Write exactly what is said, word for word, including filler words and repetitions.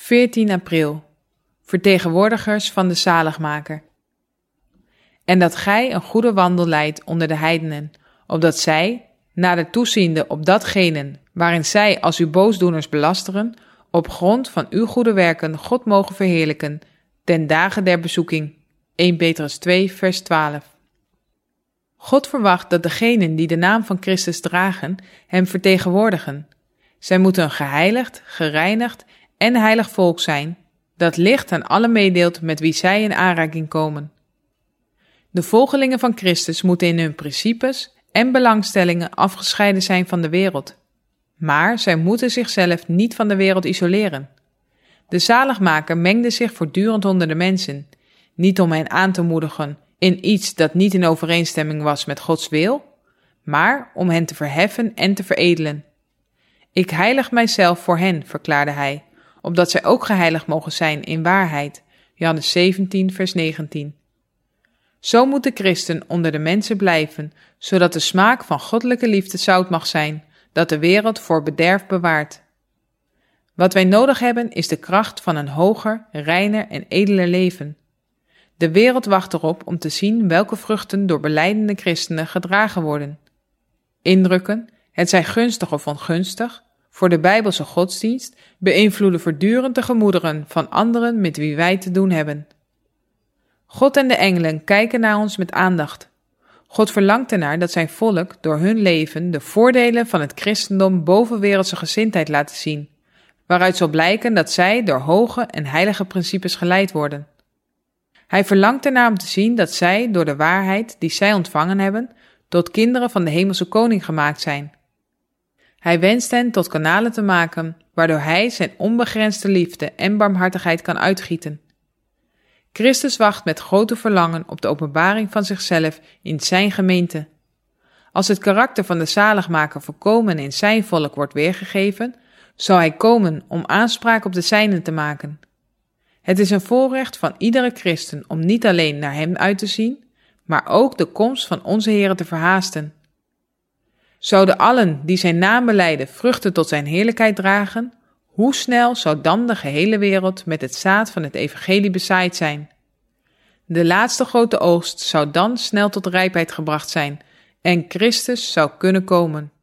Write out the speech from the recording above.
veertien april. Vertegenwoordigers van de zaligmaker. En dat gij een goede wandel leidt onder de heidenen, opdat zij, nader toeziende op datgenen waarin zij als uw boosdoeners belasteren, op grond van uw goede werken God mogen verheerlijken, ten dagen der bezoeking. eerste Petrus twee, vers twaalf. God verwacht dat degenen die de naam van Christus dragen, hem vertegenwoordigen. Zij moeten een geheiligd, gereinigd en heilig volk zijn, dat licht aan alle meedeelt met wie zij in aanraking komen. De volgelingen van Christus moeten in hun principes en belangstellingen afgescheiden zijn van de wereld. Maar zij moeten zichzelf niet van de wereld isoleren. De zaligmaker mengde zich voortdurend onder de mensen, niet om hen aan te moedigen in iets dat niet in overeenstemming was met Gods wil, maar om hen te verheffen en te veredelen. Ik heilig mijzelf voor hen, verklaarde hij, opdat zij ook geheiligd mogen zijn in waarheid. Johannes zeventien, vers negentien. Zo moet de christen onder de mensen blijven, zodat de smaak van goddelijke liefde zout mag zijn, dat de wereld voor bederf bewaart. Wat wij nodig hebben is de kracht van een hoger, reiner en edeler leven. De wereld wacht erop om te zien welke vruchten door belijdende christenen gedragen worden. Indrukken, het zij gunstig of ongunstig, voor de Bijbelse godsdienst beïnvloeden voortdurend de gemoederen van anderen met wie wij te doen hebben. God en de engelen kijken naar ons met aandacht. God verlangt ernaar dat zijn volk door hun leven de voordelen van het christendom boven wereldse gezindheid laten zien, waaruit zal blijken dat zij door hoge en heilige principes geleid worden. Hij verlangt ernaar om te zien dat zij door de waarheid die zij ontvangen hebben, tot kinderen van de hemelse koning gemaakt zijn. Hij wenst hen tot kanalen te maken, waardoor hij zijn onbegrensde liefde en barmhartigheid kan uitgieten. Christus wacht met grote verlangen op de openbaring van zichzelf in zijn gemeente. Als het karakter van de zaligmaker volkomen in zijn volk wordt weergegeven, zal hij komen om aanspraak op de zijnen te maken. Het is een voorrecht van iedere christen om niet alleen naar hem uit te zien, maar ook de komst van onze Heere te verhaasten. Zouden allen die zijn naam belijden vruchten tot zijn heerlijkheid dragen, hoe snel zou dan de gehele wereld met het zaad van het evangelie bezaaid zijn? De laatste grote oogst zou dan snel tot rijpheid gebracht zijn en Christus zou kunnen komen.